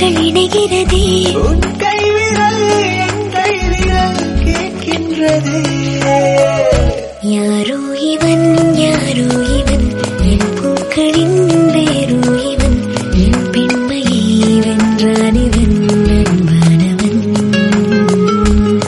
கண்கள் இணைகிறதே, உன் கைவிரல் என் கைவிரல் கேட்கின்றதே. யாரோ இவன் யாரோ இவன் என் பூக்களின்